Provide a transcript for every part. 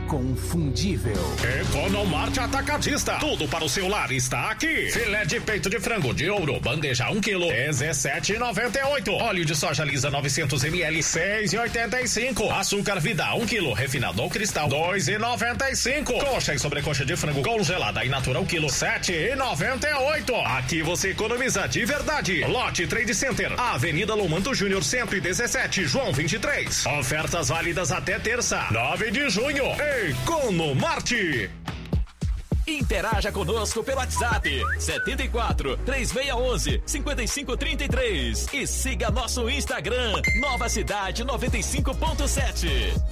inconfundível. Economarte Atacadista. Tudo para o seu lar está aqui. Filé de peito de frango de ouro, bandeja 1 kg, R$17,98. Óleo de soja lisa 900 ml, R$6,85. Açúcar Vida 1 kg, refinado ou cristal, R$2,95. Coxa e sobrecoxa de frango congelada e natura 1 kg, R$7,98. Aqui você economiza de verdade. Lote Trade Center, Avenida Lomanto Júnior 117, João 23. Ofertas válidas até terça, 9 de junho. Economarte. Interaja conosco pelo WhatsApp 74 3611 5533 e siga nosso Instagram Nova Cidade 95.7.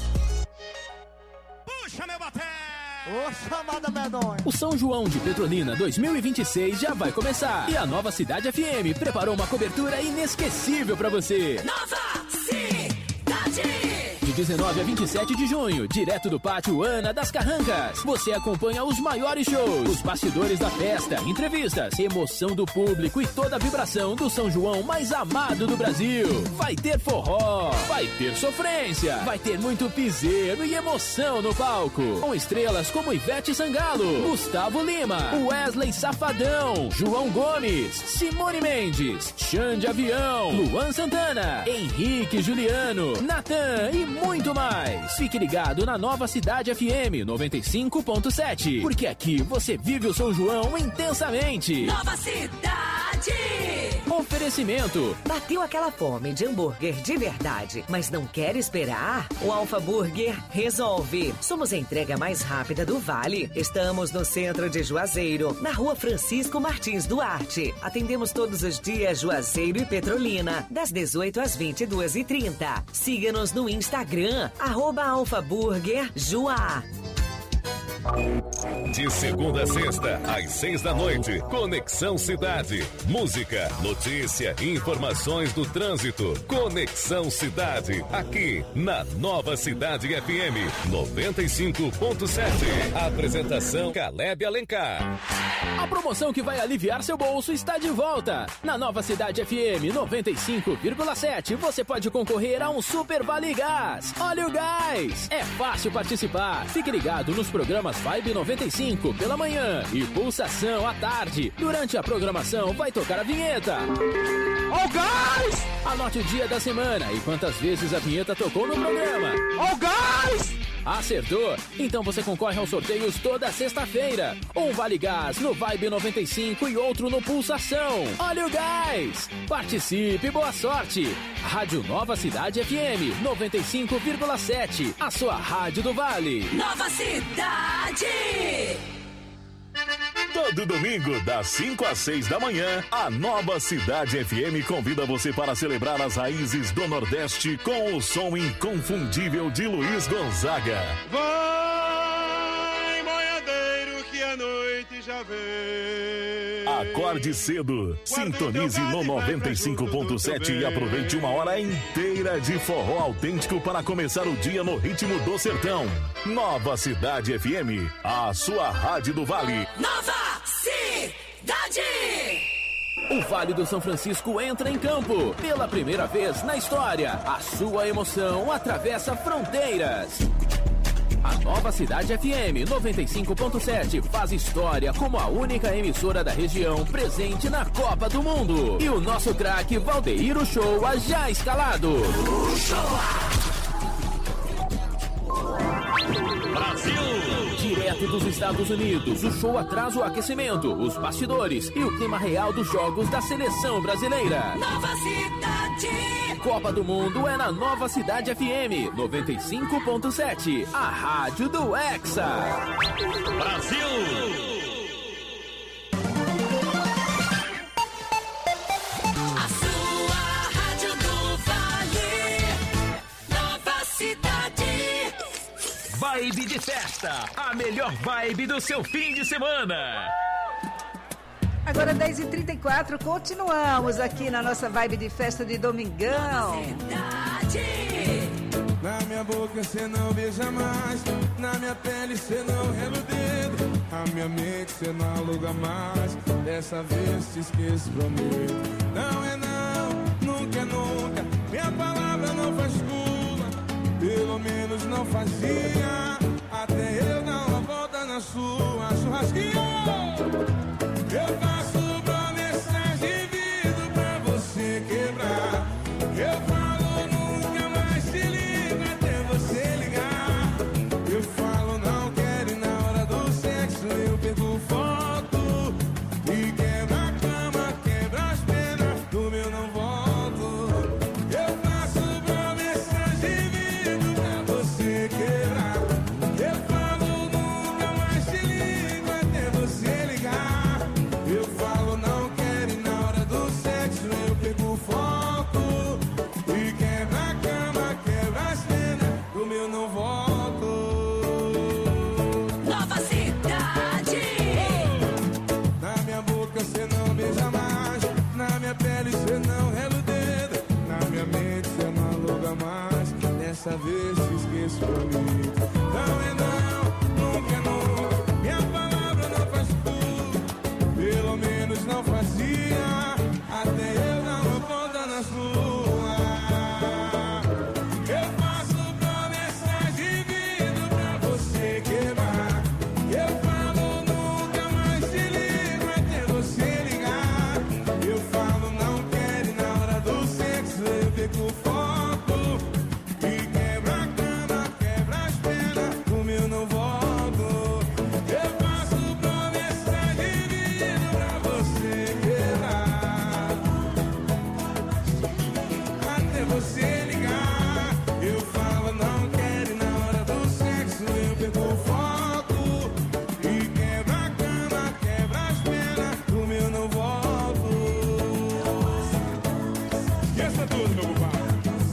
Puxa meu baté! Ô, chamada medonha! O São João de Petrolina 2026 já vai começar e a Nova Cidade FM preparou uma cobertura inesquecível pra você. Nova Cidade! De 19 a 27 de junho, direto do Pátio Ana das Carrancas, você acompanha os maiores shows, os bastidores da festa, entrevistas, emoção do público e toda a vibração do São João mais amado do Brasil. Vai ter forró, vai ter sofrência, vai ter muito piseiro e emoção no palco, com estrelas como Ivete Sangalo, Gustavo Lima, Wesley Safadão, João Gomes, Simone Mendes, Xande Avião, Luan Santana, Henrique Juliano, Natan e muito mais. Fique ligado na Nova Cidade FM 95.7, porque aqui você vive o São João intensamente. Nova Cidade! Oferecimento. Bateu aquela fome de hambúrguer de verdade, mas não quer esperar? O Alfa Burger resolve. Somos a entrega mais rápida do Vale. Estamos no centro de Juazeiro, na Rua Francisco Martins Duarte. Atendemos todos os dias Juazeiro e Petrolina, das 18 às 22h30. Siga-nos no Instagram, @alfaburgerjuá. De segunda a sexta, às 6 da noite, Conexão Cidade. Música, notícia, informações do trânsito. Conexão Cidade, aqui na Nova Cidade FM 95.7. Apresentação Caleb Alencar. A promoção que vai aliviar seu bolso está de volta. Na Nova Cidade FM 95,7, você pode concorrer a um Super Vale Gás. Olha o gás! É fácil participar. Fique ligado nos programas Vibe 95 pela manhã e Pulsação à tarde. Durante a programação vai tocar a vinheta. Ó o gás! Anote o dia da semana e quantas vezes a vinheta tocou no programa. Ó o gás! Acertou? Então você concorre aos sorteios toda sexta-feira. Um Vale Gás no Vibe 95 e outro no Pulsação. Olha o gás! Participe, boa sorte! Rádio Nova Cidade FM 95,7. A sua rádio do Vale. Nova Cidade! Todo domingo, das 5 às 6 da manhã, a Nova Cidade FM convida você para celebrar as raízes do Nordeste com o som inconfundível de Luiz Gonzaga. Vai, boiadeiro, que a noite já vem. Acorde cedo, sintonize no 95.7 e aproveite uma hora inteira de forró autêntico para começar o dia no ritmo do sertão. Nova Cidade FM, a sua rádio do Vale. Nova Cidade! O Vale do São Francisco entra em campo. Pela primeira vez na história, a sua emoção atravessa fronteiras. A Nova Cidade FM 95.7 faz história como a única emissora da região presente na Copa do Mundo. E o nosso craque Valdeir Uchoa já escalado. Brasil! Direto dos Estados Unidos, o show traz o aquecimento, os bastidores e o clima real dos jogos da seleção brasileira. Nova Cidade! Copa do Mundo é na Nova Cidade FM 95.7, a rádio do Hexa. Brasil! Vibe de festa, a melhor vibe do seu fim de semana. Agora 10h34, continuamos aqui na nossa vibe de festa de domingão. Na minha boca cê não beija mais, na minha pele cê não rela o dedo, a minha mente cê não aluga mais, dessa vez te esqueço, prometo. Não é não, nunca é nunca, minha palavra não faz curva, pelo menos não fazia, até sua churrasquinha. Eu faço promessas de vidro pra você quebrar. Eu falo nunca mais te ligo até você ligar. Eu falo não quero e na hora do sexo eu pego foto. E quebra a cama, quebra as penas, do meu não volto. Eu faço promessas de vidro pra você quebrar. Eu falo nunca mais te ligo até você ligar. Eu falo não quero e na hora do sexo eu pego foto. E quebra a cama, quebra as penas, do meu não volto. Nova Cidade. Na minha boca cê não beija mais, na minha pele cê não rela o dedo, na minha mente cê não aluga mais. Dessa vez te esqueço comigo. Não é não, nunca é nunca. Minha palavra não faz tudo, pelo menos não fazia, até eu dar uma volta na sua. Eu faço promessas de vidro pra você quebrar. Eu falo nunca mais te ligo até você ligar. Eu falo não quero e na hora do sexo eu pego foto. E quebra a cama, quebra as penas, do meu não volto. Eu faço promessas de vidro pra você quebrar. Até você ligar. Eu falo não quero e na hora do sexo eu pego foto. E quebra a cama, quebra as penas, do meu não volto. Esqueça tudo, meu compadre.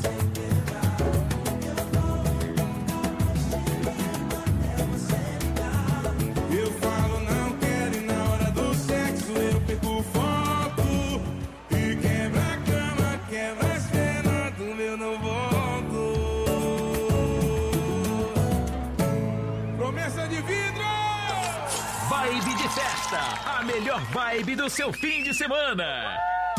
Eu falo não quero e na hora do sexo eu pego foto. E quebra a cama, quebra as penas, do meu não volto. Promessa de vidro! Vibe de festa, a melhor vibe do seu fim de semana.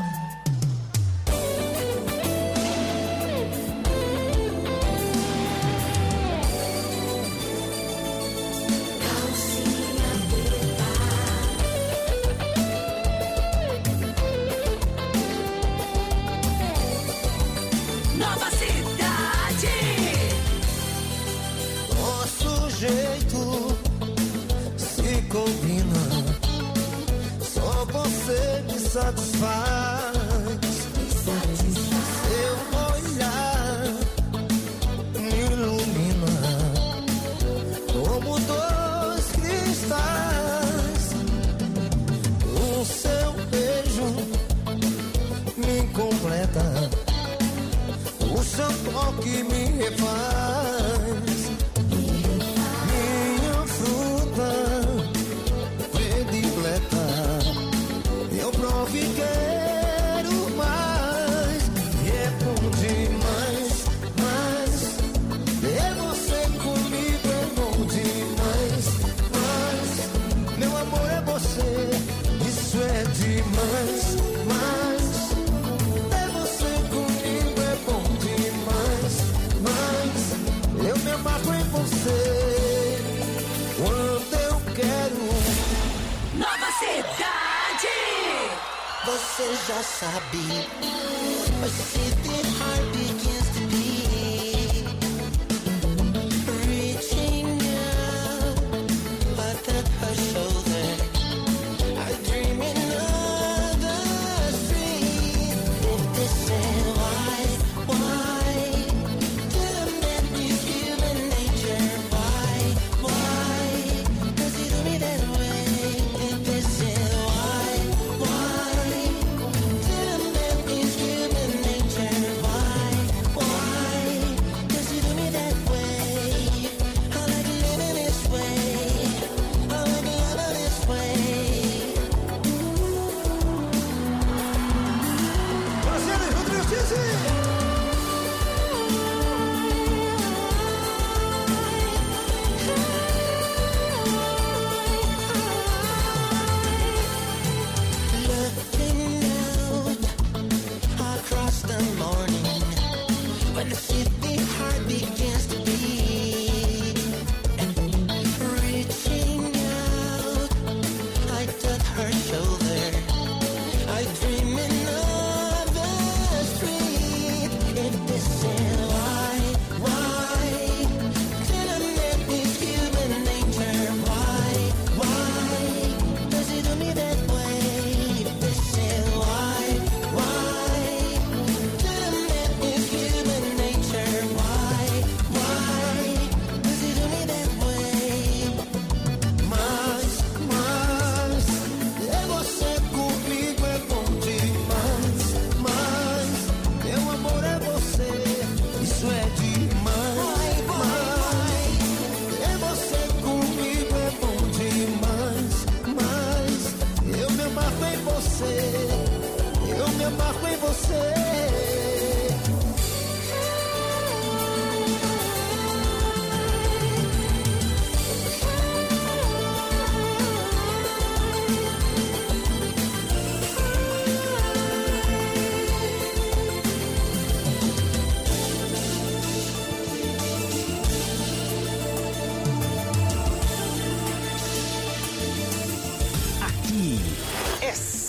Nova Cidade. Nosso jeito se combina, só você me satisfaz. Seu olhar me ilumina como dois cristais. O seu beijo me completa, o seu toque me refaz. Minha fruta predileta, eu provo e quero mais. E é bom demais, mas ter você comigo é bom demais. Mas meu amor é você, isso é demais. Mas ter você comigo é bom demais. Mas eu me amarro em você quando eu quero. Nova Cidade. Você já sabe, but see the heart begins to beat, reaching out, but at her shoulder, I dream another street. This is why didn't let me feel in nature? Why? 'Cause you do me that way. This is why didn't let me feel in nature?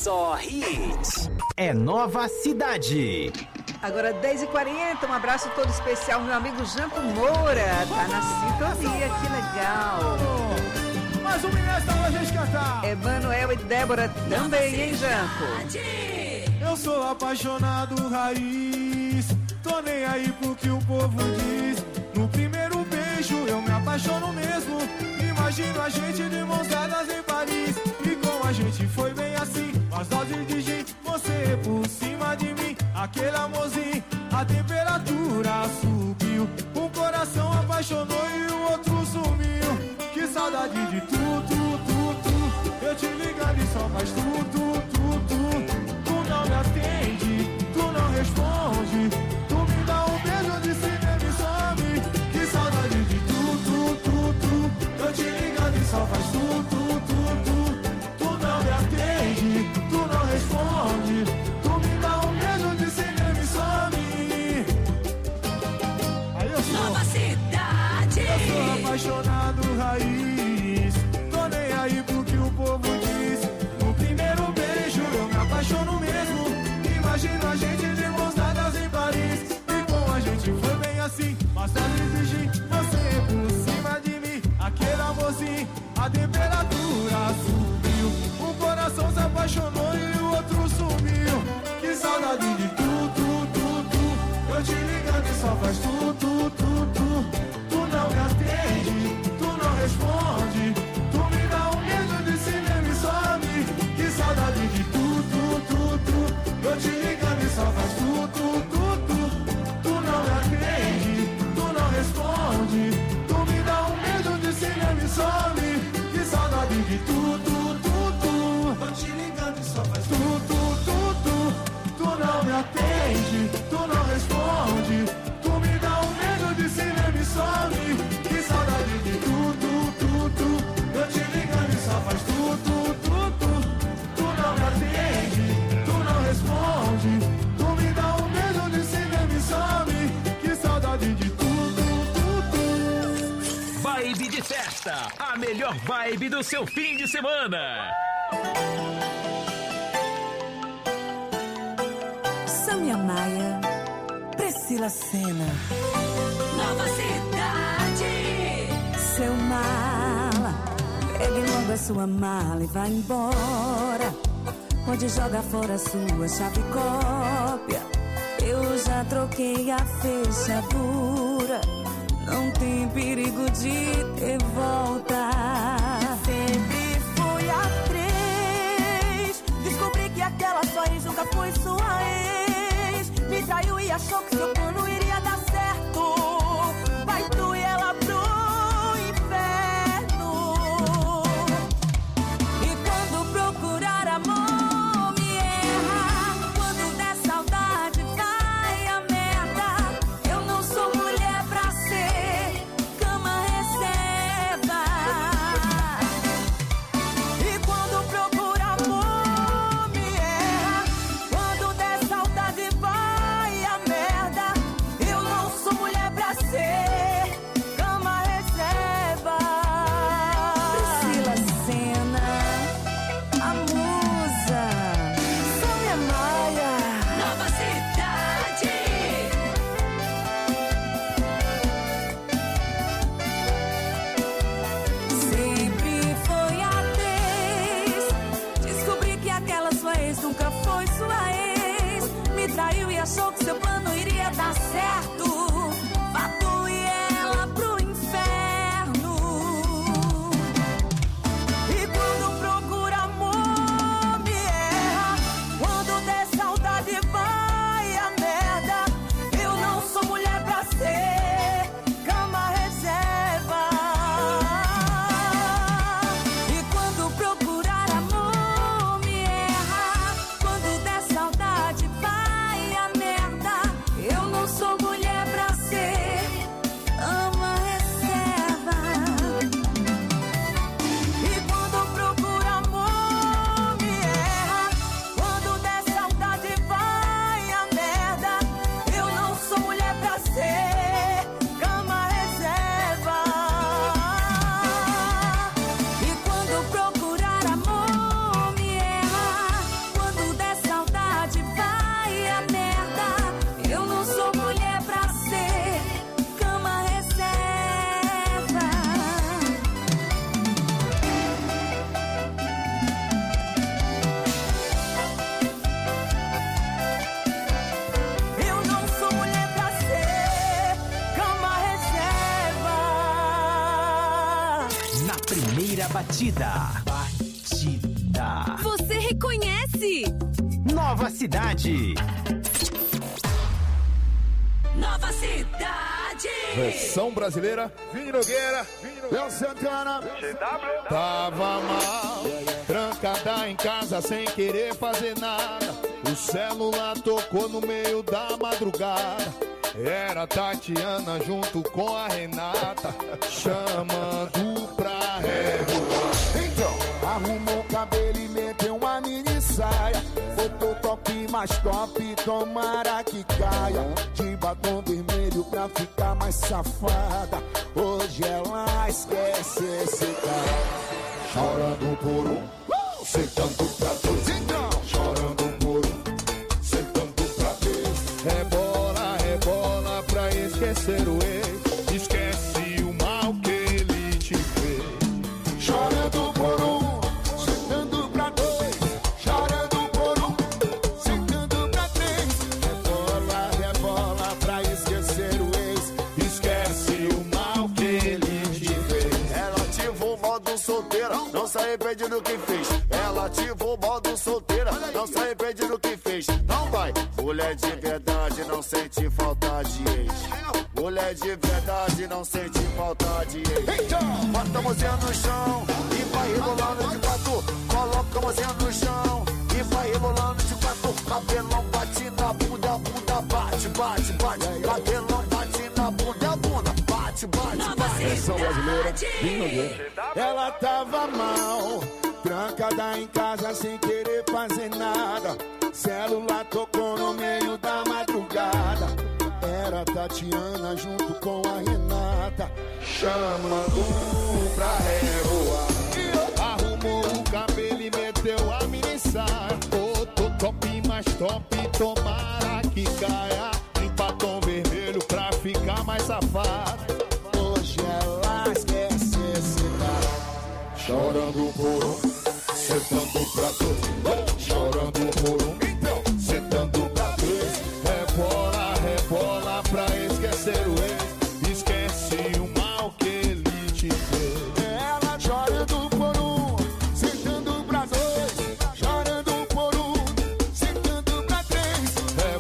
Só hits. É Nova Cidade. Agora 10h40, um abraço todo especial, meu amigo Janto Moura. Tá na sintonia, que legal. Mais um minuto pra gente cantar. Emanuel e Débora também, hein, Janto? Eu sou apaixonado raiz, tô nem aí pro que o povo diz. No primeiro beijo eu me apaixono mesmo. Imagino a gente de mãos dadas em Paris. E com a gente foi bem assim, as doses de gin, você por cima de mim. Aquele amorzinho, a temperatura subiu. Um coração apaixonou e o outro sumiu. Que saudade de tu. Eu te ligando e só faz tu. Tu não me atende, tu não responde. Tu me dá um beijo de cinema e some. Que saudade de tu. Eu te ligando e só faz tu. Tu não me atende, tu não responde. Tu me dá um beijo de cinema e some. Aí eu sou Nova Cidade. Eu sou apaixonado raiz, tô nem aí pro que o povo diz. No primeiro beijo eu me apaixono mesmo. Imagino a gente de mãos dadas em Paris. E com a gente foi bem assim, mas tá exigir você por cima de mim. Aquele amorzinho, a temperatura subiu. Um coração se apaixonou e o outro sumiu. Que saudade de tu. Eu te ligando e só faz tu. Tu não me atende, tu não responde. Tu me dá um beijo de cinema e some. Que saudade de tu. Eu te ligando e só faz tu. Tu não me atende, tu não responde. Tu me dá um beijo de cinema e some. Que saudade de tu. Eu te ligando e só faz tu. Tu não me atende, tu não responde. Tu me dá um beijo de cinema e some. Que saudade de tu. Eu te ligando e só faz tu. Tu não me atende, tu não responde. Tu me dá um beijo de cinema e some. Que saudade de tu. Vibe de festa, a melhor vibe do seu fim de semana. Samia Maia, Priscila Senna. Nova Cidade. Seu mala, pegue logo a sua mala e vá embora. Pode jogar fora a sua chave cópia. Eu já troquei a fechadura. Não tem perigo de ter volta. Sempre fui atriz. Descobri que aquela sua ex nunca foi sua ex. Me traiu e achou que seu plano iria dar certo. Vai tu e ela pro inferno. E quando procurar amor, me erra. Quando der saudade, vai a merda. Eu não sou mulher pra ser cama reserva. E quando procurar amor, me erra. Quando der saudade, vai a merda. primeira batida. Você reconhece? Nova Cidade. Nova Cidade. Versão brasileira. Vini Nogueira, Léo Santana. Tava mal, trancada em casa sem querer fazer nada. O celular tocou no meio da madrugada. Era a Tatiana junto com a Renata, chamando pra revoar. Então, arrumou o cabelo e meteu uma mini saia. Botou top mais top, tomara que caia. De batom vermelho pra ficar mais safada. Hoje ela esquece esse cara. Chorando por um, sentando pra dois. Então, chorando por um, sentando pra três. Rebola pra esquecer o ex. Esquece o mal que ele te fez. Chorando por um, sentando pra dois. Chorando por um, sentando pra três. Rebola pra esquecer o ex. Esquece o mal que ele te fez. Ela ativou o modo solteira, não se arrepende do que fez. Ela ativou o modo solteira, não se arrepende do que fez. Não vai, mulher de verdade não sente falta de ex. Mulher de verdade não sente falta de ex. Bota a mãozinha no chão e vai rebolando de quatro. Coloca a mãozinha no chão e vai rebolando de quatro. Cabelão bate na bunda, bunda bate, bate, bate. Cabelão bate na bunda, bunda bate, bate, bate. Versão brasileira, Vini Nogueira. Ela tava mal, trancada em casa sem querer fazer nada. Celular tocou no meio da madrugada. Era a Tatiana junto com a Renata, chamando pra revoar. Arrumou o cabelo e meteu a mini saia. Botou top mais top, tomara que caia. Em batom vermelho pra ficar mais safado. Hoje ela esquece esse cara. Chorando por um, sentando pra dois. Chorando por um, então, sentando pra três. Rebola pra esquecer o ex. Esquece o mal que ele te fez. Ela chorando por um, sentando pra dois. Chorando por um, sentando pra três.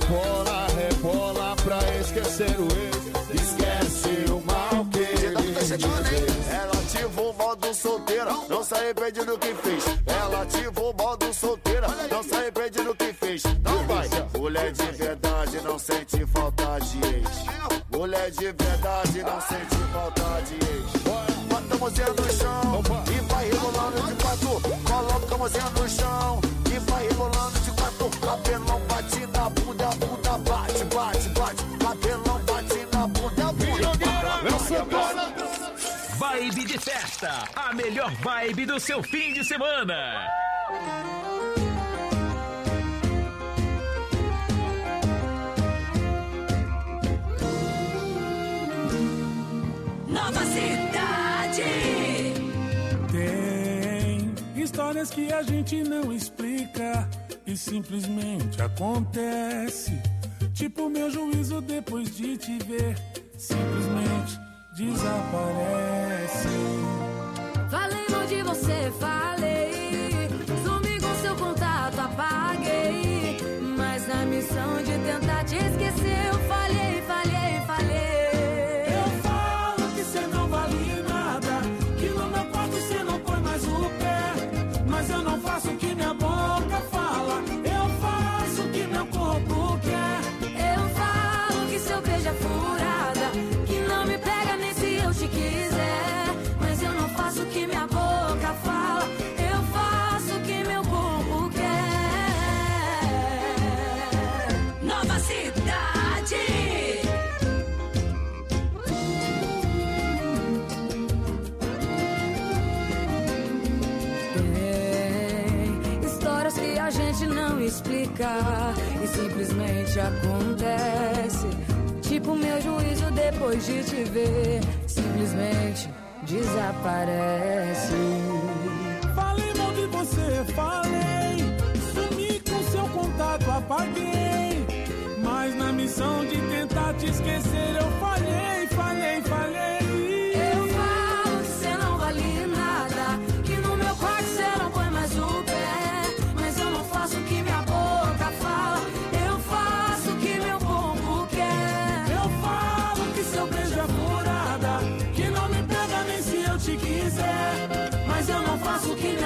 Rebola pra esquecer o ex. Esquece o mal que ele te fez. Ela ativou o modo solteira, não se arrepende do que fez. Ela ativou o modo solteira, não se arrepende do que fez. Não vai, mulher de verdade não sente falta de ex. Mulher de verdade não sente falta de ex. Bota a mãozinha no chão e vai rebolando de quatro. Coloca a mãozinha no chão e vai rebolando de quatro. Cabelão bate na bunda, bunda bate, bate, bate. Cabelão bate na bunda, bunda. Vibe de festa, a melhor vibe do seu fim de semana. Nova Cidade. Tem histórias que a gente não explica e simplesmente acontece. Tipo meu juízo depois de te ver, simplesmente desaparece. Falei mal de você, falei. Sumi com seu contato, apaguei. Mas na missão de tentar te esquecer, eu falhei, falhei, falhei. Eu falo que cê não vale nada, que no meu quarto cê não põe mais o pé. Mas eu não faço o que minha boca fala, eu faço o que meu corpo quer. Eu falo que seu beijo é furada, que não me pega nem se eu te quiser. Mas eu não faço o que minha boca fala, eu faço o que meu corpo quer. Nova Cidade. Tem histórias que a gente não explica e simplesmente acontece. Tipo meu juízo depois de te ver, simplesmente desaparece. Falei mal de você, falei. Sumi com seu contato, apaguei. Mas na missão de tentar te esquecer, eu falhei, falhei, falhei. Eu falo que você não vale nada,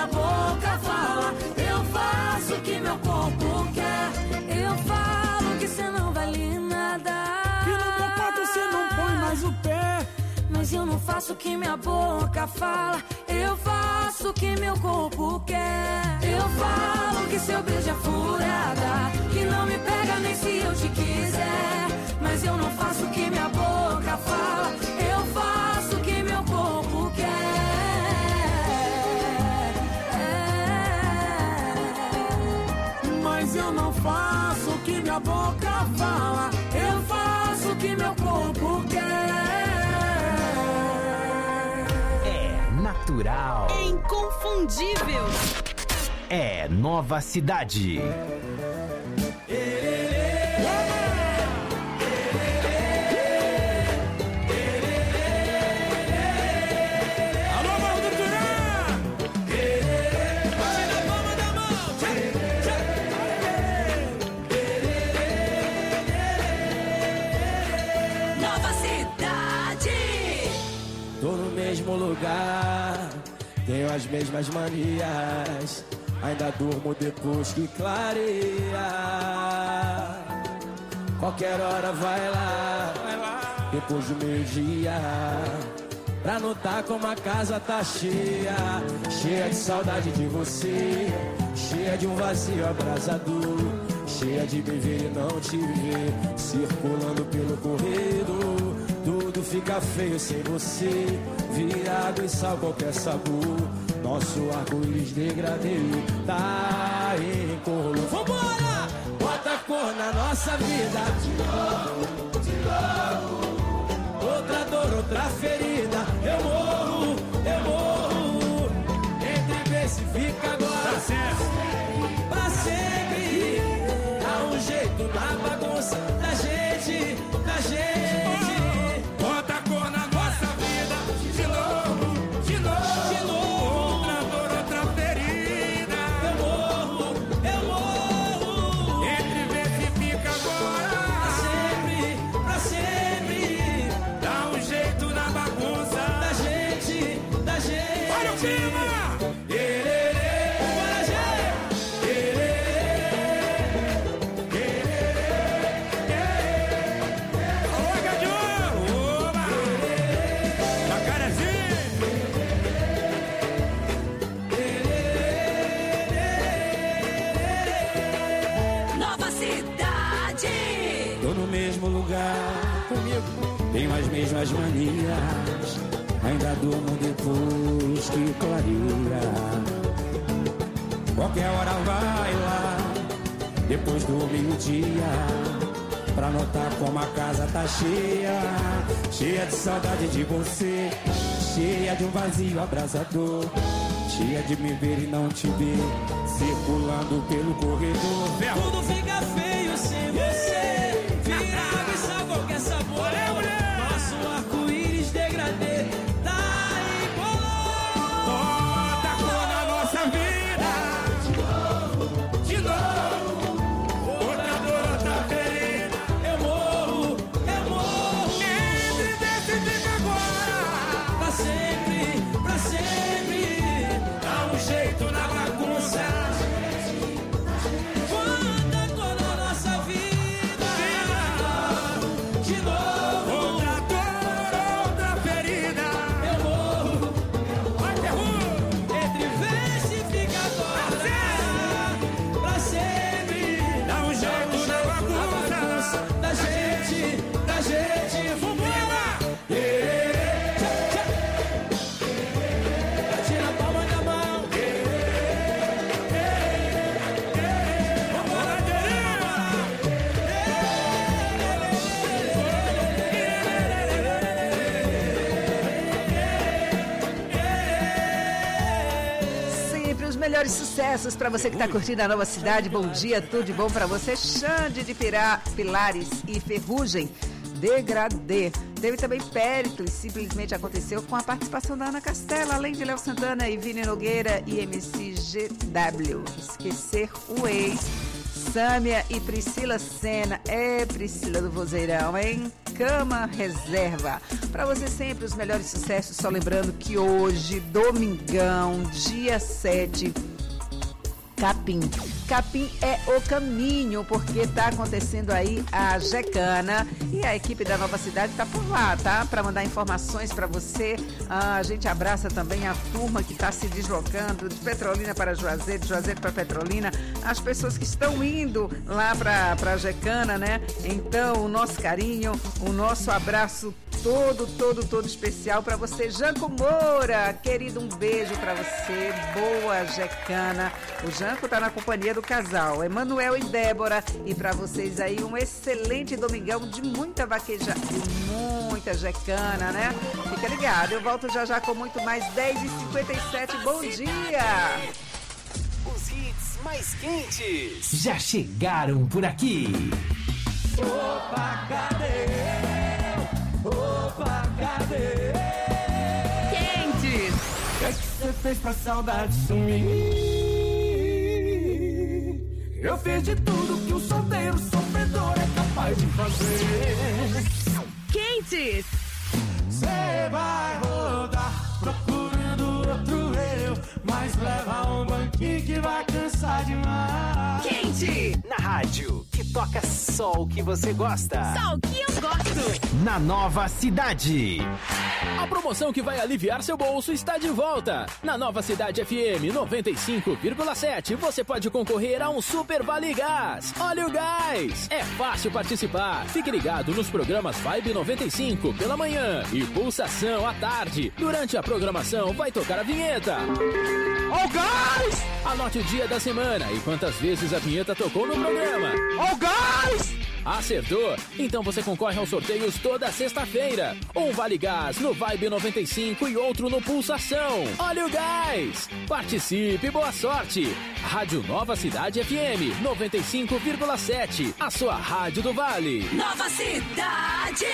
boca fala. Eu faço o que meu corpo quer. Eu falo que cê não vale nada. Que no meu quarto cê não põe mais o pé. Mas eu não faço o que minha boca fala. Eu faço o que meu corpo quer. Eu falo que seu beijo é furada, que não me pega nem se eu te quiser. Mas eu não faço o que minha boca fala. Eu faço o que meu corpo quer. Mas eu não faço o que minha boca fala. Eu faço o que meu corpo quer. Natural. É inconfundível. É Nova Cidade. Alô, Morro do Turã! Bate na palma da mão. Nova Cidade. Tô no mesmo lugar, tenho as mesmas manias, ainda durmo depois que clareia. Qualquer hora vai lá, depois do meio-dia, pra notar como a casa tá cheia. Cheia de saudade de você, cheia de um vazio abrasador, cheia de me ver e não te ver, circulando pelo corredor. Tudo fica feio sem você, vira água e sal qualquer sabor. Nosso arco-íris degradê tá em cor. Vambora! Bota cor na nossa vida. De novo, de novo. Outra dor, outra ferida. Eu morro, eu morro. Entre ver se fica agora. Tá certo. Pra sempre. Dá um jeito na bagunça da gente, da gente. Bota a cor na nossa vida. De novo, de novo. De novo. Outra dor, outra ferida. Eu morro, eu morro. Entre ver se fica agora. Pra sempre, pra sempre. Dá um jeito na bagunça Da gente, da gente. Olha o clima! Bora, gente! Alô, Gadiola! Oba! Jacarezinho! Nova Cidade. Tô no mesmo lugar, comigo. Tenho as mesmas manias, ainda durmo depois que clareia. Qualquer hora vai lá, depois do meio-dia, pra notar como a casa tá cheia. Cheia de saudade de você, cheia de um vazio abrasador, cheia de me ver e não te ver, circulando pelo corredor. Tudo fica feio sem você, vira água e sal qualquer sabor. Nosso arco-íris degradê tá em color. Bota a cor na nossa vida. De novo, Outra dor, outra ferida. eu morro, eu morro. Entre desse fica agora. Pra sempre, pra sempre. Dá um jeito na bagunça. Quanta cor na nossa vida. De novo, Outra dor, outra ferida. eu morro. Vai ter rua. Entre vez se fica agora. Pra sempre. Dá um jeito na bagunça. Da gente, da gente. Vambora! Bate na palma da mão. Vambora, Sempre os melhores sucessos para você que está curtindo a Nova Cidade. Bom dia, tudo de bom para você. Xande de Pilares e Ferrugem, Degradê. Teve também Péricles, simplesmente aconteceu com a participação da Ana Castela, além de Léo Santana e Vini Nogueira e MC GW. Esquecer o ex, Sâmia e Priscila Senna. É, Priscila do Vozeirão, hein? Cama Reserva. Para você sempre os melhores sucessos, só lembrando que hoje, domingão, dia 7, Capim é o caminho, porque está acontecendo aí a Gecana e a equipe da Nova Cidade está por lá, tá? Para mandar informações para você. A gente abraça também a turma que está se deslocando de Petrolina para Juazeiro, de Juazeiro para Petrolina, as pessoas que estão indo lá para a Gecana, né? Então, o nosso carinho, o nosso abraço todo especial para você, Janco Moura, querido, um beijo para você, boa Gecana. O Janco tá na companhia do casal Emanuel e Débora, e para vocês aí um excelente domingão de muita vaquejada, de muita Gecana, né? Fica ligado, eu volto já com muito mais. 10h57, bom dia! Os hits mais quentes já chegaram por aqui. Opa, cadê? Opa, cadê? Quentes! O que é que você fez pra saudade sumir? Eu fiz de tudo que um solteiro sofredor é capaz de fazer. Quentes! Você vai rodar procurando outro eu, mas leva um banquinho que vai cansar demais. Quente! Na rádio, que toca só o que você gosta. Só o que eu gosto! Na Nova Cidade. A promoção que vai aliviar seu bolso está de volta. Na Nova Cidade FM 95,7 você pode concorrer a um Super Vale Gás. Olha o gás! É fácil participar. Fique ligado nos programas Vibe 95 pela manhã e Pulsação à tarde. Durante a programação vai tocar a vinheta. Ó o gás! Anote o dia da semana e quantas vezes a vinheta tocou no programa. Ó o gás! Acertou? Então você concorre aos sorteios toda sexta-feira. Um Vale Gás no Vibe 95 e outro no Pulsação. Olha o gás! Participe, boa sorte! Rádio Nova Cidade FM 95,7. A sua rádio do Vale. Nova Cidade!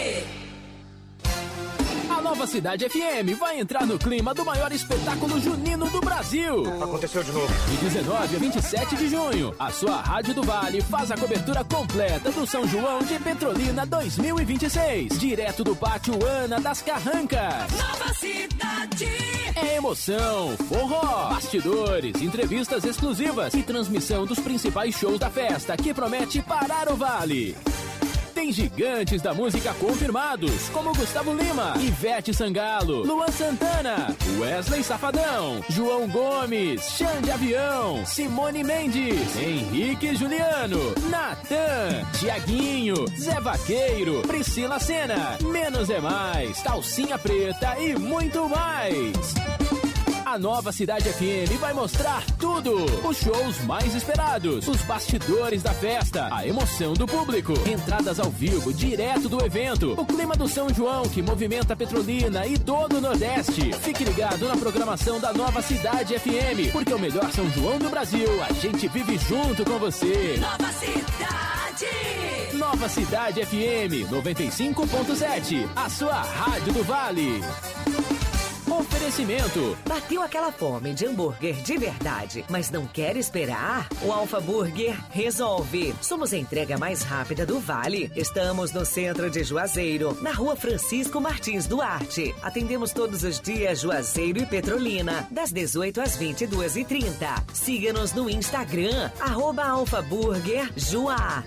A Nova Cidade FM vai entrar no clima do maior espetáculo junino do Brasil. Aconteceu de novo. De 19 a 27 de junho, a sua Rádio do Vale faz a cobertura completa do São João de Petrolina 2026. Direto do Pátio Ana das Carrancas. Nova Cidade! É emoção, forró, bastidores, entrevistas exclusivas e transmissão dos principais shows da festa, que promete parar o Vale. Tem gigantes da música confirmados, como Gustavo Lima, Ivete Sangalo, Luan Santana, Wesley Safadão, João Gomes, Xande Avião, Simone Mendes, Henrique Juliano, Natan, Tiaguinho, Zé Vaqueiro, Priscila Sena, Menos é Mais, Calcinha Preta e muito mais. A Nova Cidade FM vai mostrar tudo. Os shows mais esperados, os bastidores da festa, a emoção do público, entradas ao vivo direto do evento, o clima do São João que movimenta Petrolina e todo o Nordeste. Fique ligado na programação da Nova Cidade FM, porque o melhor São João do Brasil, a gente vive junto com você. Nova Cidade! Nova Cidade FM 95,7, a sua rádio do Vale. Oferecimento. Bateu aquela fome de hambúrguer de verdade, mas não quer esperar? O Alfa Burger resolve. Somos a entrega mais rápida do Vale. Estamos no centro de Juazeiro, na Rua Francisco Martins Duarte. Atendemos todos os dias Juazeiro e Petrolina, das 18 às 22h30. Siga-nos no Instagram, @alfaburgerjuá.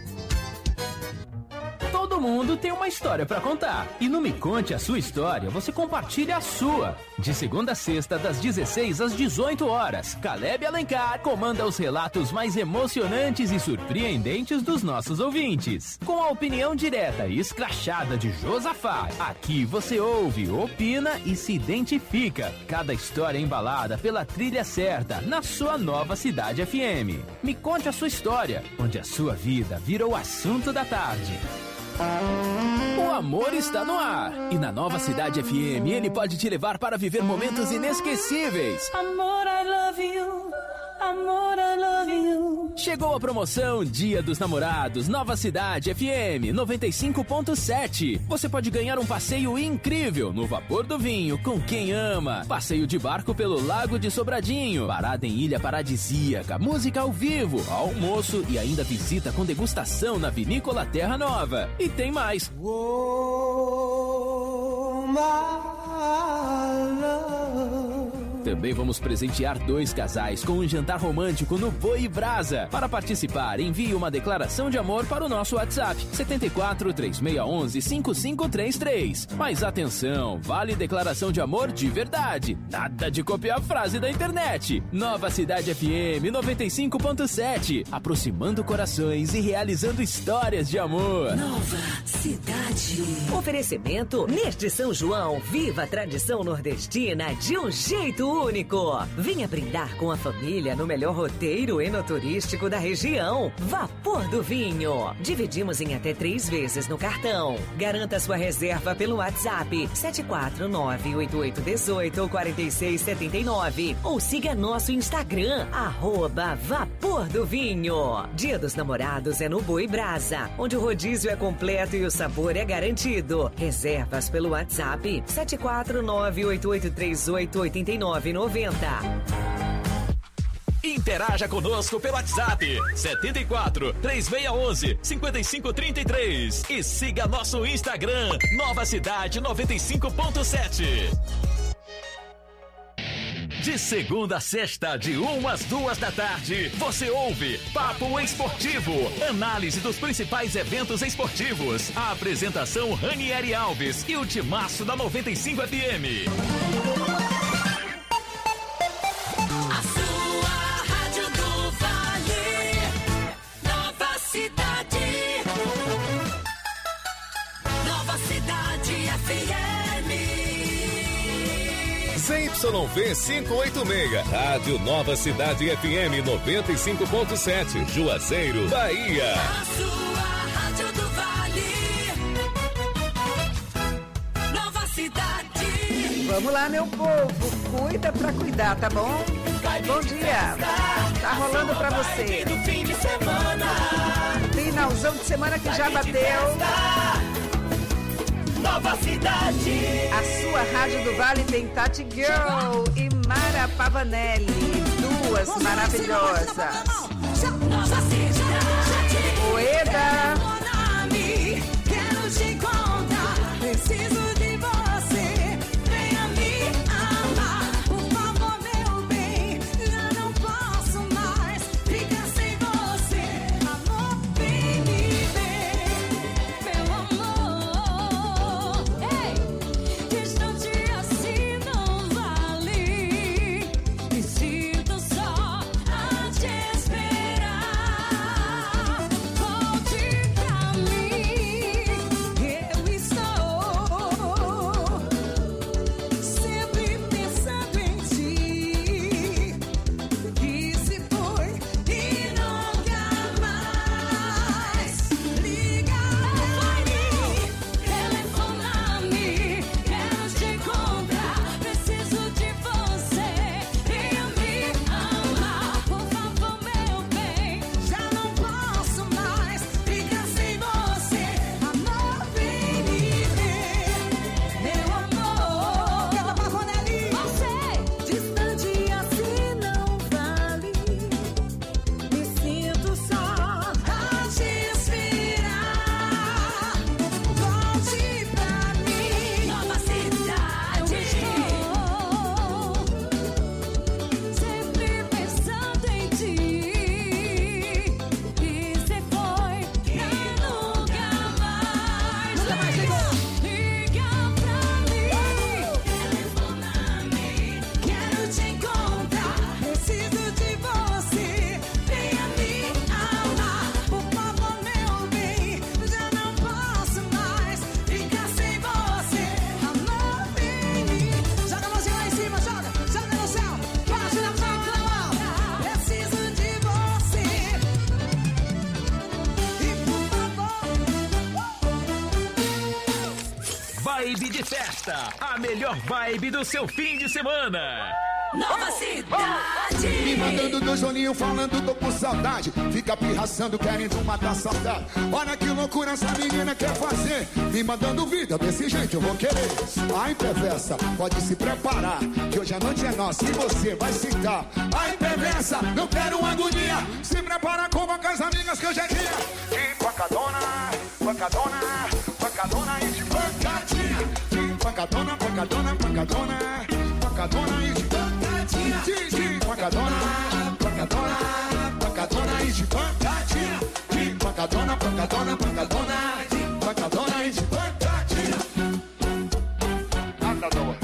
Todo mundo tem uma história pra contar. E no Me Conte a Sua História, você compartilha a sua. De segunda a sexta, das 16 às 18 horas, Caleb Alencar comanda os relatos mais emocionantes e surpreendentes dos nossos ouvintes. Com a opinião direta e escrachada de Josafá, aqui você ouve, opina e se identifica. Cada história embalada pela trilha certa, na sua Nova Cidade FM. Me Conte a Sua História, onde a sua vida virou o assunto da tarde. O amor está no ar. E na Nova Cidade FM ele pode te levar para viver momentos inesquecíveis. Amor, I love you. Amor, I love you. Chegou a promoção Dia dos Namorados, Nova Cidade FM 95.7. Você pode ganhar um passeio incrível no Vapor do Vinho com quem ama. Passeio de barco pelo Lago de Sobradinho, parada em ilha paradisíaca, música ao vivo, almoço e ainda visita com degustação na Vinícola Terra Nova. E tem mais. Também vamos presentear 2 casais com um jantar romântico no Boi e Brasa. Para participar, envie uma declaração de amor para o nosso WhatsApp 74 3611 5533. Mas atenção, vale declaração de amor de verdade. Nada de copiar a frase da internet. Nova Cidade FM 95.7, aproximando corações e realizando histórias de amor. Nova Cidade. Oferecimento Neste São João, viva a tradição nordestina de um jeito único. Venha brindar com a família no melhor roteiro enoturístico da região. Vapor do Vinho. Dividimos em até 3 vezes no cartão. Garanta sua reserva pelo WhatsApp 749-8818-4679 ou siga nosso Instagram @Vapor do Vinho. Dia dos Namorados é no Boi Brasa, onde o rodízio é completo e o sabor é garantido. Reservas pelo WhatsApp 749-8838-8990. Interaja conosco pelo WhatsApp 74 3611 5533 e siga nosso Instagram Nova Cidade 95.7. De segunda a sexta, de 1 às 2 da tarde, você ouve Papo Esportivo, análise dos principais eventos esportivos. A apresentação Ranieri Alves e o timaço da 95 FM. ZYV 586, Rádio Nova Cidade FM 95.7, Juazeiro, Bahia. A sua Rádio do Vale. Nova Cidade. Vamos lá, meu povo. Cuida pra cuidar, tá bom? Bom dia. Tá rolando pra você. Finalzão de semana que já bateu. Nova Cidade. A sua Rádio do Vale tem Tati Girl e Mara Pavanelli, 2 maravilhosas. Nova Cidade. Poeda. Quero te encontrar, preciso de você. Venha me amar, por favor, meu bem. Já não posso mais ficar sem você. Amor, vem me ver, meu amor. Ei, distante assim não vale. Me sinto só a te esperar. Volte pra mim, eu estou sempre pensando em ti. Que se foi e nunca mais. Liga, telefona-me, quero te encontrar, preciso de você. Venha me amar, por favor, meu bem. Já não posso mais ficar sem você. Amor, vem me ver, meu amor. Canta pra Ronelli. Você, distante assim não vale. Me sinto só a te esperar. Volte pra mim, Nova Cidade. Eu estou sempre pensando em ti. E você foi e nunca mais. Liga pra mim, telefona-me, quero te encontrar, preciso de você. Venha me amar, por favor, meu bem. Já não posso mais ficar sem você. Amor, vem. Joga a mãozinha lá em cima, joga no céu. Bate na palma, preciso de você. E por favor. Vibe de festa, a melhor vibe do seu fim de semana. Nova Cidade. Me mandando do Juninho falando tô com saudade. Fica pirraçando querendo matar saudade. Olha que loucura essa menina quer fazer. Me mandando vida, desse jeito eu vou querer. Ai perversa, pode se preparar, que hoje a noite é nossa e você vai sentar. Ai perversa, não quero agonia. Se prepara com as amigas que hoje é dia. E pancadona, pancadona, pancadona e de pancadinha. De pancadona, pancadona, pancadona, pancadona e de pancadinha. De pancadona, pancadona, pancadona e de pancadinha. De pancadona, pancadona, pancadona, de pancadona e de pancadinha. Nada doa.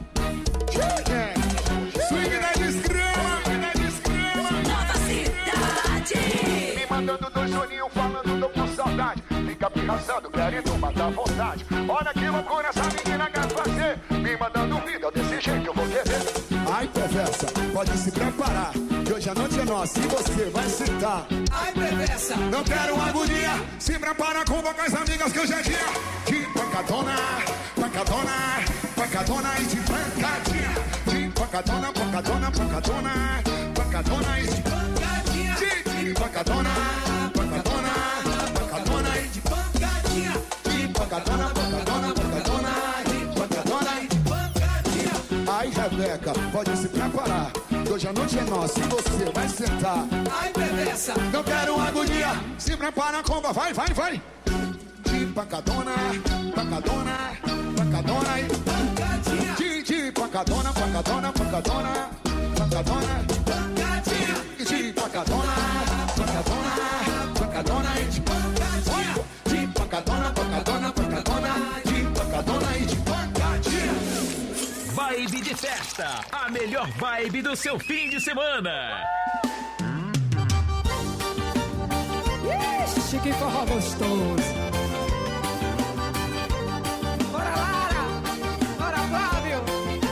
Swing da desgrama, Nova Cidade. me mandando do Juninho falando tô com saudade. Fica pirraçando, querendo matar a vontade. Olha que loucura essa menina quer fazer. Me mandando vida, desse jeito eu vou querer. Ai perversa, pode se preparar, que hoje a noite é nossa e você vai sentar. Ai, perversa. Não quero agonia. Se prepara com as amigas que hoje é dia. De pancadona, pancadona, pancadona e de pancadinha. De pancadona, pancadona, pancadona, pancadona e de pancadinha. De pancadona, pancadona, pancadona e de pancadinha. De pancadona, pancadona, pancadona, de pancadona e de pancadinha. Ai Rebeca, pode se preparar, que hoje a noite é nossa e você vai sentar. Ai, perversa. Não quero agonia. Se prepara, comba, vai, vai, vai. De pancadona, pancadona, pancadona e pancadinha. De pancadona, pancadona, pancadona, pancadona, pancadinha. De pancadona, pancadona, pancadona e de pancadinha. De pancadona, pancadona, pancadona, de pancadona e de pancadinha. Vibe de festa, a melhor vibe do seu fim de semana. Ixi, que forró gostoso. Bora, Lara. Bora, Flávio.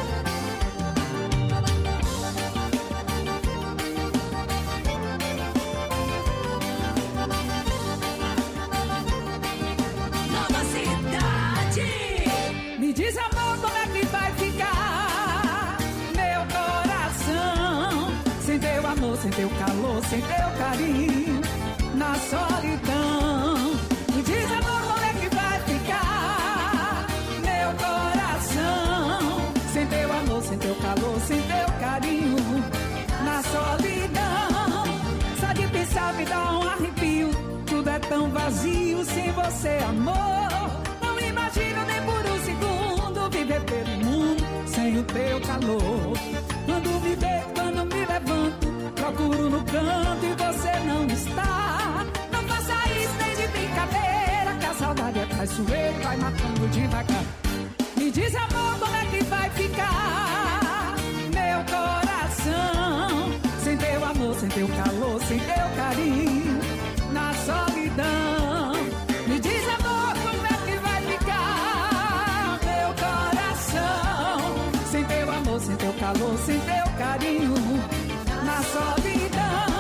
Nova Cidade. Me diz, amor, como é que vai ficar meu coração sem teu amor, sem teu calor, sem teu carinho, na solidão. Me diz, amor, como é que vai ficar meu coração sem teu amor, sem teu calor, sem teu carinho, na solidão. Só de pensar me dá um arrepio. Tudo é tão vazio sem você, amor. Não imagino nem por um segundo viver pelo mundo sem o teu calor. Quando me deito, quando me levanto, procuro no canto e você não está. Não faça isso nem de brincadeira, que a saudade é traiçoeira, vai matando devagar. Me diz, amor, como é que vai ficar meu coração sem teu amor, sem teu calor, sem teu carinho, na solidão. Me diz, amor, como é que vai ficar meu coração sem teu amor, sem teu calor, sem teu carinho, na solidão.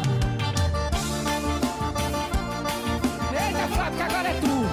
Eita, Flávio, que agora é tu.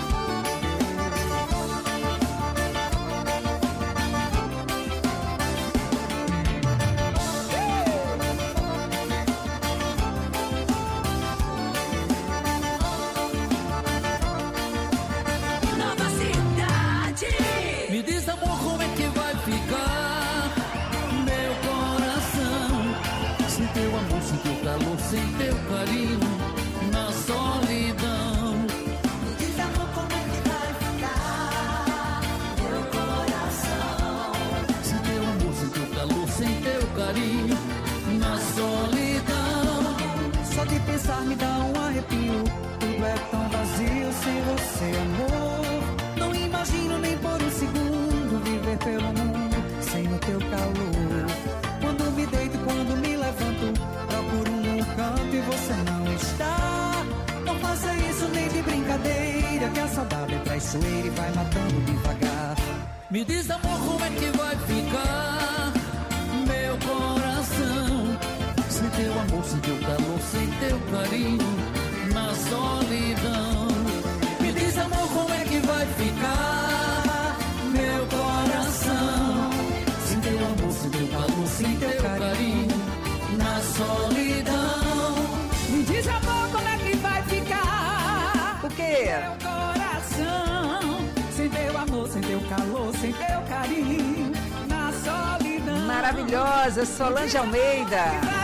Nova Cidade. Me diz, amor, como é que vai ficar meu coração sem teu amor, sem teu calor, sem teu carinho, na solidão. Me diz, amor, como é que vai ficar meu coração Sem teu amor, sem teu calor, sem teu carinho, na solidão. Só de pensar me dá um arrepio. Tudo é tão vazio sem você, amor. Não imagino nem por um segundo viver pelo mundo sem o teu calor. Quando me deito, quando me levanto, procuro num canto e você não está. Não faça isso nem de brincadeira, que a saudade é traiçoeira e vai matando devagar. Me diz, amor, como é que vai ficar meu coração sem teu amor, sem teu calor, sem teu carinho, na solidão. Me diz, amor, como é que vai ficar meu coração sem teu amor, sem teu calor, sem maravilhosa, Solange Almeida,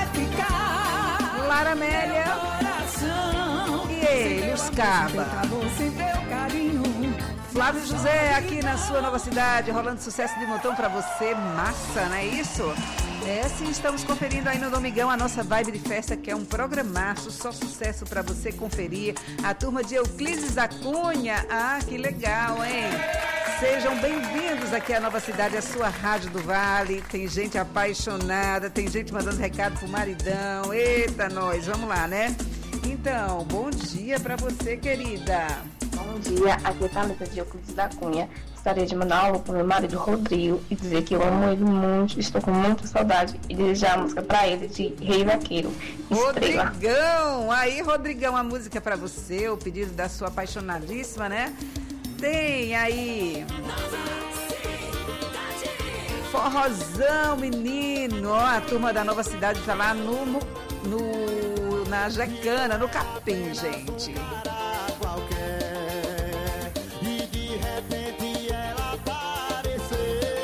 Lara Amélia e ele, os Caba. Flávio José, aqui na sua nova cidade, rolando sucesso de montão pra você, massa, não é isso? É, sim, estamos conferindo aí no Domingão a nossa vibe de festa, que é um programaço, só sucesso pra você conferir. A turma de Euclides da Cunha, que legal, hein? Sejam bem-vindos aqui à nova cidade, a sua Rádio do Vale. Tem gente apaixonada, tem gente mandando recado pro maridão. Eita, nós, vamos lá, né? Então, bom dia pra você, querida. Bom dia, aqui é Thalita de Euclides da Cunha. Gostaria de mandar um alô pro meu marido Rodrigo e dizer que eu amo ele muito, estou com muita saudade e desejar a música pra ele de Rei Vaqueiro. Estrela. Rodrigão! Aí, Rodrigão, a música pra você, o pedido da sua apaixonadíssima, né? Tem aí Forrozão, menino, ó, a turma da nova cidade tá lá na Jacana, no Capim, gente. E de repente ela apareceu,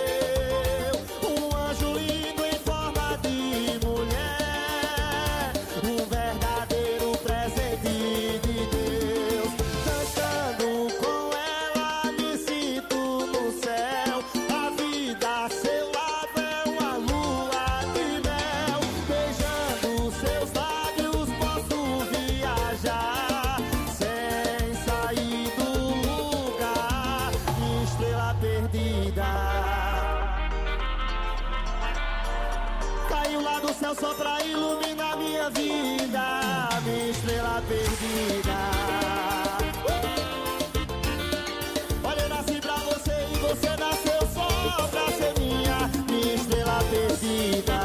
um anjo lindo em forma de mulher, um verdadeiro presente de Deus. Dançando com ela me sinto no céu, a vida seu lado é uma lua de mel. Beijando seus lábios posso viajar sem sair do lugar, minha estrela perdida. Caiu lá do céu só pra iluminar minha vida, minha estrela perdida. Olha, eu nasci pra você e você nasceu só pra ser minha estrela perdida.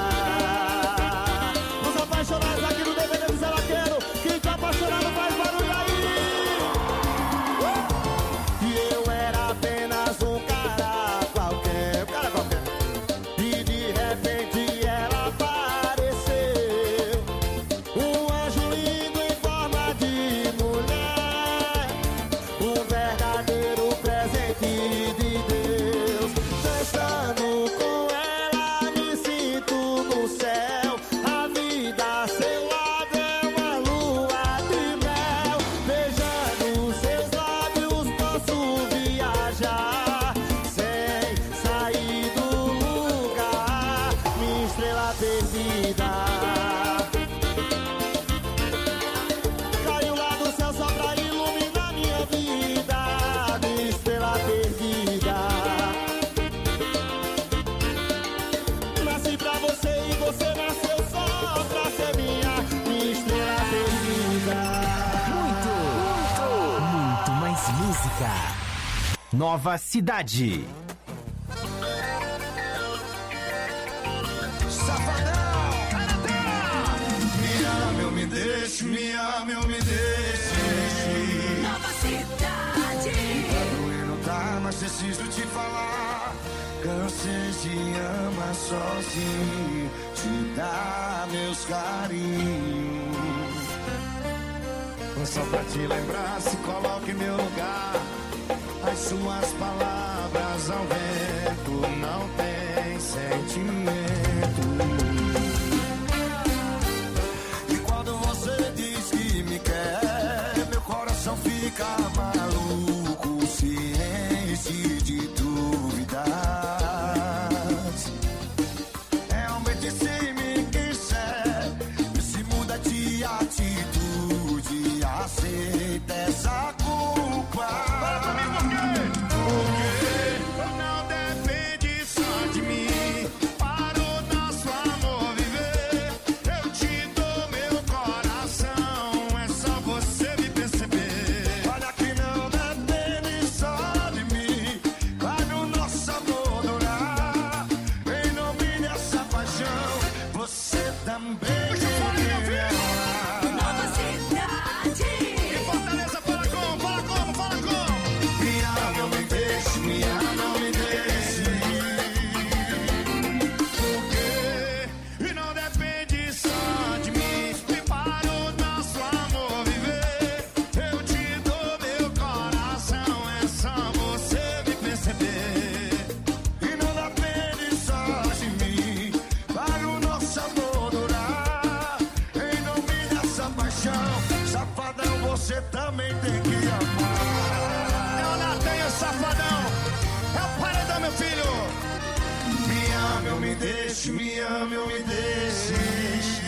Os apaixonados aqui no DVD do Zé Vaqueiro, quem tá apaixonado faz barulho aí. E eu era apenas um cara qualquer, e de repente ela apareceu, um anjo lindo em forma de mulher, um verdadeiro presente de Deus. Dançando com ela me sinto no céu, a vida seu lado é uma lua de mel. Beijando seus lábios posso viajar sem sair do lugar, minha estrela perdida. Caiu lá do céu só pra iluminar minha vida, minha estrela perdida. Nasci pra você e você nasceu só pra ser minha estrela perdida. Muito mais música. Nova Cidade. Me ama, eu me deixo, me ama, eu me deixo. Nova cidade. Tá doendo, tá, mas preciso te falar. Cansei de amar sozinho, te dar meus carinhos. Só pra te lembrar, se coloque em meu lugar. As suas palavras ao vento não tem sentimento. E quando você diz que me quer, meu coração fica maluco, se enche de dúvidas. Realmente se me quiser, se muda de atitude, aceita essa culpa. Para comigo, porque não depende só de mim. Parou deixe, me ame ou me deixe.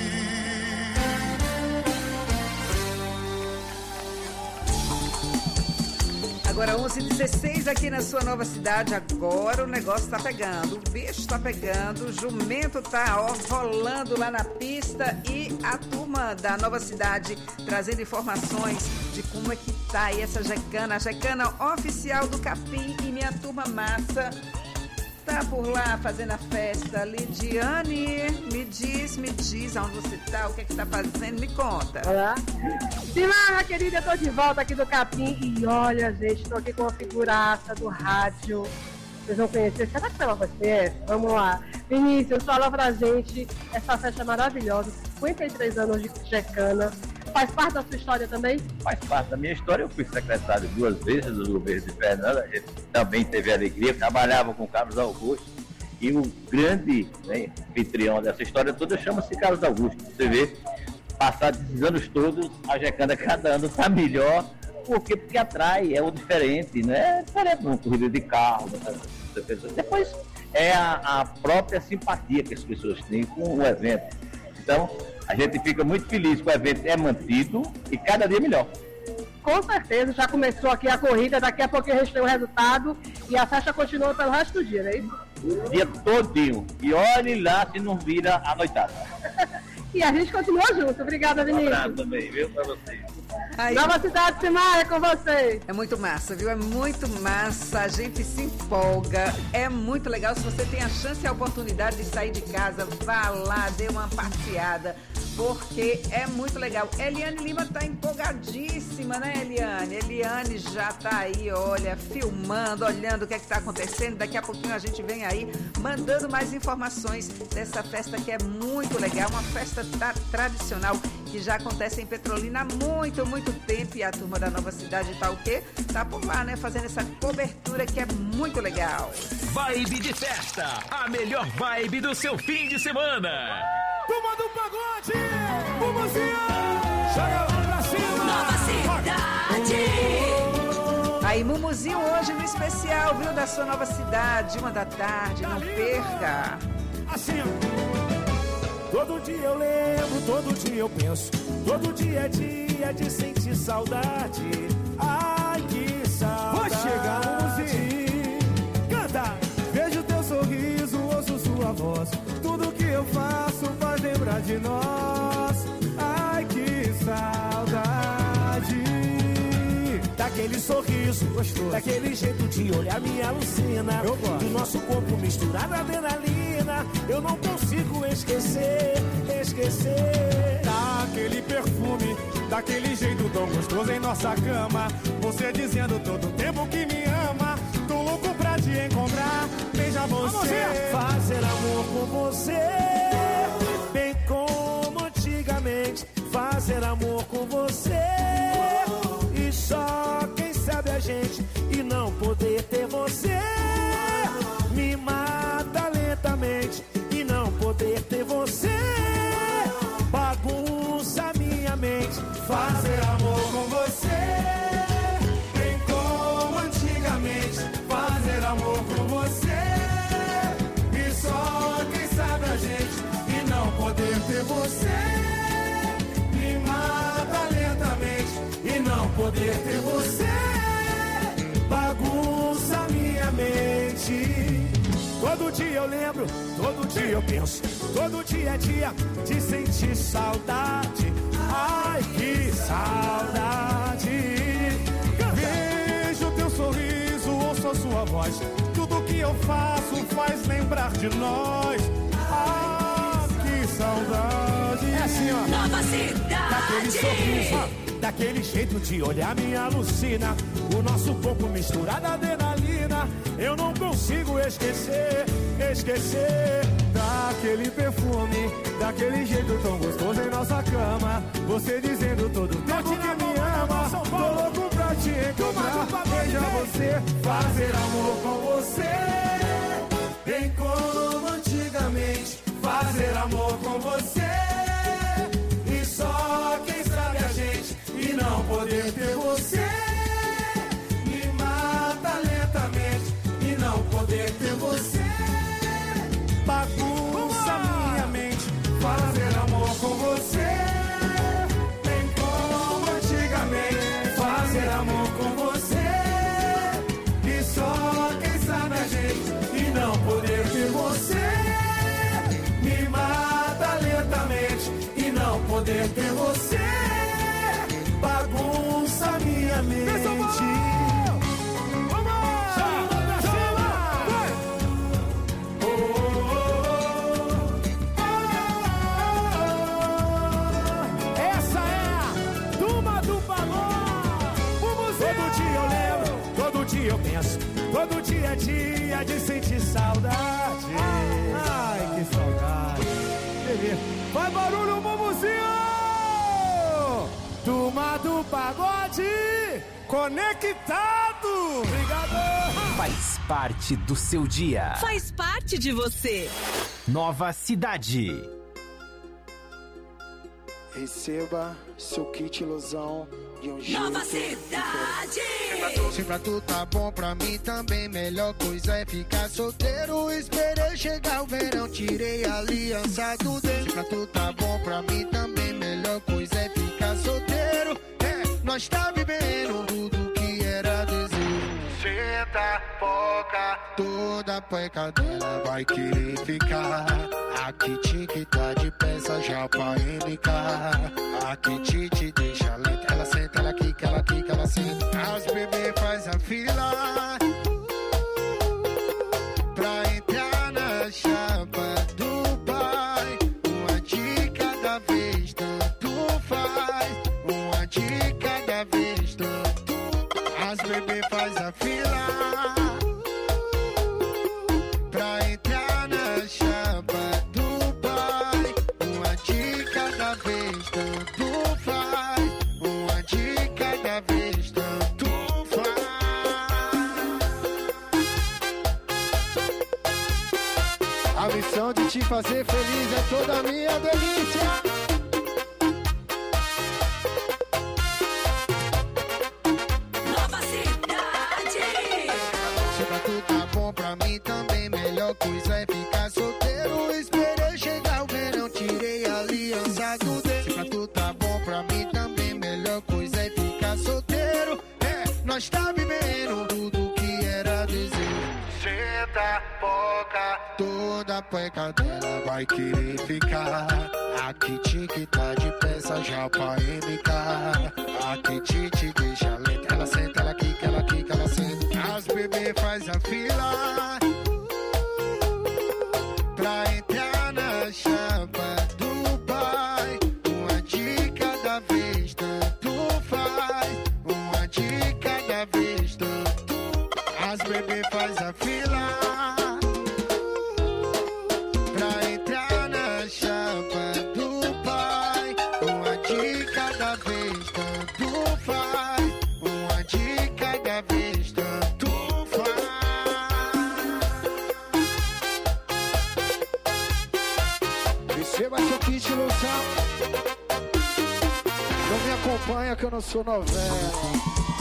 Agora 11h16 aqui na sua nova cidade. Agora o negócio tá pegando, o bicho tá pegando, o jumento tá rolando lá na pista e a turma da nova cidade trazendo informações de como é que tá aí essa jecana, a jecana oficial do Capim. E minha turma massa tá por lá fazendo a festa. Lidiane, me diz aonde você tá, o que é que tá fazendo, me conta. Olá. Simara, querida, eu tô de volta aqui do Capim e olha, gente, tô aqui com uma figuraça do rádio. Vocês vão conhecer, será que ela vai ser? Vamos lá. Vinícius, fala pra gente essa festa maravilhosa, 53 anos de jecana. Faz parte da sua história também? Faz parte da minha história. Eu fui secretário 2 vezes do governo de Fernando. A gente também teve a alegria, trabalhava com Carlos Augusto. E o grande anfitrião dessa história toda chama-se Carlos Augusto. Você vê, passados esses anos todos, a jecana cada ano está melhor. Por quê? Porque atrai, é o diferente, né? É diferente de uma corrida de carro. Depois é a própria simpatia que as pessoas têm com o evento. Então, a gente fica muito feliz que o evento é mantido e cada dia melhor. Com certeza, já começou aqui a corrida, daqui a pouco a gente tem o resultado e a festa continua pelo resto do dia, não é isso? O dia todinho. E olhe lá se não vira a noitada. E a gente continua junto. Obrigada, Vinícius. Um abraço também, viu, pra vocês. Aí. Nova Cidade, Simara, é com você. É muito massa, viu? É muito massa, a gente se empolga, é muito legal. Se você tem a chance e a oportunidade de sair de casa, vá lá, dê uma passeada, porque é muito legal. Eliane Lima tá empolgadíssima, né, Eliane? Eliane já tá aí, olha, filmando, olhando o que é que tá acontecendo. Daqui a pouquinho a gente vem aí mandando mais informações dessa festa que é muito legal, uma festa tradicional que já acontece em Petrolina há muito tempo, e a turma da nova cidade tá o quê? Tá por lá, né? Fazendo essa cobertura que é muito legal. Vibe de festa, a melhor vibe do seu fim de semana. Turma do pagode, Mumuzinho, joga lá pra cima. Nova cidade. Aí, Mumuzinho hoje no especial, viu? Da sua nova cidade, 1h, não perca. Assim, todo dia eu lembro, todo dia eu penso, todo dia é dia de sentir saudade. Ai, que saudade. Vai chegar, Mumuzinho. Canta. Vejo teu sorriso, ouço sua voz. Tudo que eu faço faz lembrar de nós. Ai, que saudade. Daquele sorriso gostoso, daquele jeito de olhar me alucina. Do nosso corpo misturado a adrenalina. Eu não consigo esquecer. Daquele perfume, daquele jeito tão gostoso em nossa cama. Você dizendo todo tempo que me ama. Tô louco pra te encontrar. Beija você, fazer amor com você, bem como antigamente. Fazer amor com você. E só quem sabe a gente, e não poder ter você me mata lentamente. E não poder ter você bagunça minha mente. Fazer amor com você, bem como antigamente. Fazer amor com você, e só quem sabe a gente, e não poder ter você me mata lentamente. E não poder ter você bagunça minha mente. Todo dia eu lembro, todo dia eu penso, todo dia é dia de sentir saudade. Ai, que saudade. Vejo teu sorriso, ouço a sua voz. Tudo que eu faço faz lembrar de nós. Ah, que saudade. É assim, ó. Nova cidade. Daquele sorriso, daquele jeito de olhar me alucina. O nosso corpo misturado a adrenalina. Eu não consigo esquecer. Daquele perfume, daquele jeito tão gostoso em nossa cama. Você dizendo todo tempo que me ama. Tô louco pra te encontrar. Beija você, fazer amor com você, bem como antigamente. Fazer amor com você, e só quem sabe a gente, e não poder ter você me mata lentamente. E não poder ter você bagunça poder ter você bagunça minha mente. Essa é a turma do pagode. Todo dia eu lembro, todo dia eu penso, todo dia é dia de sentir saudade. Ai, que saudade. Vai barulho, Mumuzinho! Turma do pagode, conectado. Obrigado. Faz parte do seu dia. Faz parte de você. Nova Cidade. Receba seu kit ilusão de um jeito. Nova Cidade. Se pra tu tá bom, pra mim também. Melhor coisa é ficar solteiro. Esperei chegar o verão, tirei a aliança do dedo. Se pra tu tá bom, pra mim também. Melhor coisa é ficar solteiro. Nós tá vivendo tudo que era desejo. Senta, foca, toda peca dela vai querer ficar. A Kitty tá de peça já pra MK. A Kitty te deixa lenta. Ela senta, ela quica, ela senta. As bebê faz a fila pra entrar na chapa do pai. Uma de cada vez, tanto faz. Uma de cada vez, tanto. As bebê faz a fila pra entrar na chapa do pai. Uma de cada vez, tanto faz. Uma de cada vez, tanto faz. A missão de te fazer feliz é toda minha delícia. Pra mim também, melhor coisa é ficar solteiro. Esperei chegar o verão, tirei a aliança do dedo. Se pra tu tá bom, pra mim também, melhor coisa é ficar solteiro. Nós tá vivendo tudo que era desejo. Senta, foca, toda peca dela vai querer ficar. A Kitty que tá de peça já pra MK. A Kitty te deixa lenta. Ela senta, ela quica, ela senta. As bebê faz a fila pra entrar na chapa do pai. Uma de cada vez, tanto faz. Uma de cada vez, tanto. As bebê faz a fila pra entrar na chapa do pai. Uma de cada vez, tanto faz. Uma de cada vez, tanto faz. Receba seu kit ilusão. Não me acompanha que eu não sou novela.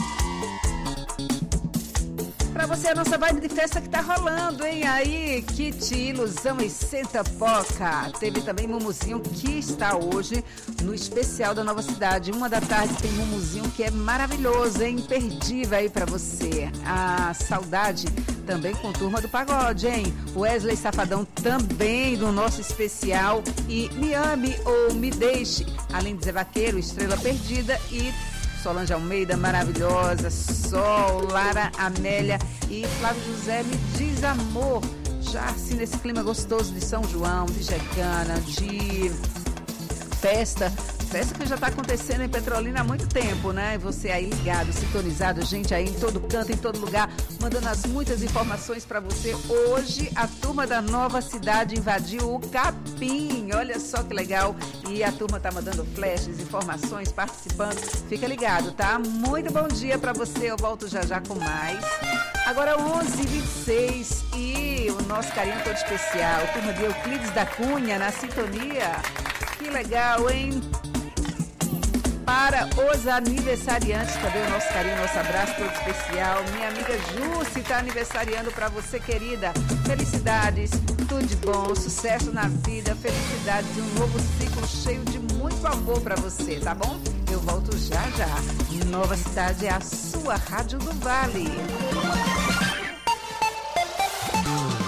Pra você, a nossa vibe de festa que tá rolando, hein? Aí, Kit, Ilusão e Senta Poca. Teve também Mumuzinho, que está hoje no especial da Nova Cidade. 1h tem Mumuzinho, que é maravilhoso, é imperdível aí pra você. A Saudade também com Turma do Pagode, hein? Wesley Safadão também no nosso especial. E Me Ame ou Me Deixe, além de Zé Vaqueiro, Estrela Perdida e Solange Almeida, maravilhosa, Sol, Lara Amélia e Flávio José, Me Diz Amor. Já assim nesse clima gostoso de São João, de Checana, de festa que já está acontecendo em Petrolina há muito tempo, né? E você aí ligado, sintonizado, gente aí em todo canto, em todo lugar, mandando as muitas informações para você. Hoje, a turma da Nova Cidade invadiu o Capim. Olha só que legal. E a turma tá mandando flashes, informações, participando. Fica ligado, tá? Muito bom dia para você. Eu volto já já com mais. Agora 11h26 e o nosso carinho todo especial. Turma de Euclides da Cunha na sintonia. Que legal, hein? Para os aniversariantes, também o nosso carinho, nosso abraço todo especial. Minha amiga Jússi está aniversariando para você, querida. Felicidades, tudo de bom, sucesso na vida, felicidades e um novo ciclo cheio de muito amor para você, tá bom? Eu volto já já. Nova Cidade é a sua Rádio do Vale.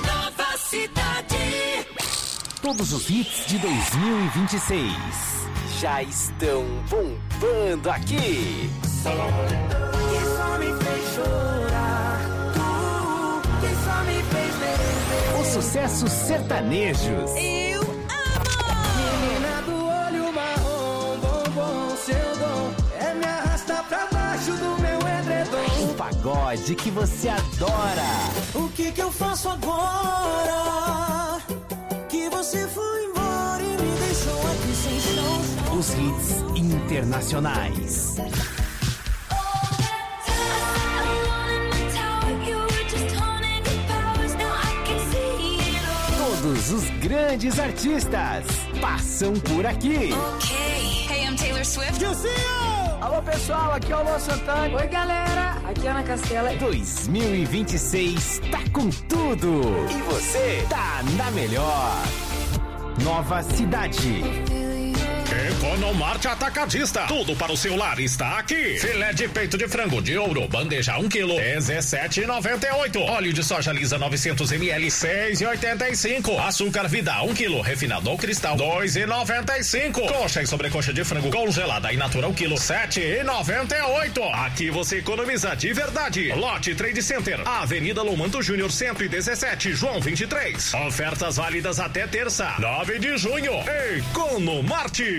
Nova Cidade. Todos os hits de 2026. já estão bombando aqui. Que só me fez chorar, que só me fez beber. Os sucessos sertanejos. Eu amo! Menina do olho marrom, bombom, seu dom é me arrastar pra baixo do meu edredom. O pagode que você adora. O que eu faço agora? Que você foi embora e me deixou aqui sem chão. Os hits internacionais. Todos os grandes artistas passam por aqui. Hey, I'm Taylor Swift. Alô pessoal, aqui é o Luan Santana. Oi galera, aqui é Ana Castela. 2026 tá com tudo. E você tá na melhor. Nova Cidade. Economarte Atacadista. Tudo para o seu lar está aqui. Filé de peito de frango de ouro, bandeja 1 kg, R$17,98. Óleo de soja lisa 900 ml, R$6,85. Açúcar Vida 1 kg, refinado ou cristal, R$2,95. Coxa e sobrecoxa de frango congelada e natura 1 kg, R$7,98. Aqui você economiza de verdade. Lote Trade Center, Avenida Lomanto Júnior 117, João 23. Ofertas válidas até terça, 9 de junho. Economarte.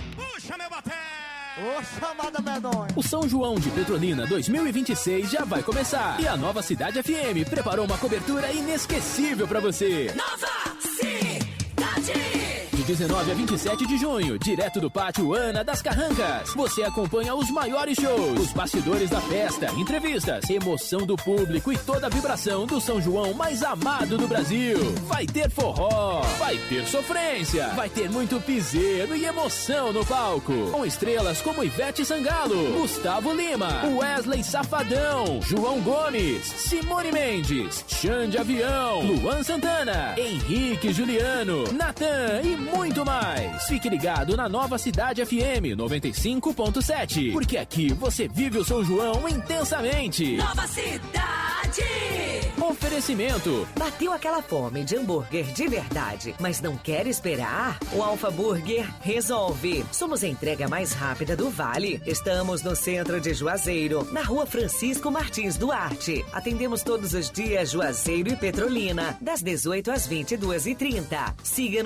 Ô, chamada medonha. O São João de Petrolina 2026 já vai começar. E a Nova Cidade FM preparou uma cobertura inesquecível pra você. Nova Cidade. De 19 a 27 de junho, direto do Pátio Ana das Carrancas. Você acompanha os maiores shows, os bastidores da festa, entrevistas, emoção do público e toda a vibração do São João mais amado do Brasil. Vai ter forró, vai ter sofrência, vai ter muito piseiro e emoção no palco. Com estrelas como Ivete Sangalo, Gustavo Lima, Wesley Safadão, João Gomes, Simone Mendes, Xande Avião, Luan Santana, Henrique Juliano, Natan e muito mais. Fique ligado na Nova Cidade FM 95.7, porque aqui você vive o São João intensamente. Nova Cidade. Oferecimento. Bateu aquela fome de hambúrguer de verdade, mas não quer esperar? O Alfa Burger resolve. Somos a entrega mais rápida do Vale. Estamos no centro de Juazeiro, na Rua Francisco Martins Duarte. Atendemos todos os dias Juazeiro e Petrolina, das 18 às 22h30. Siga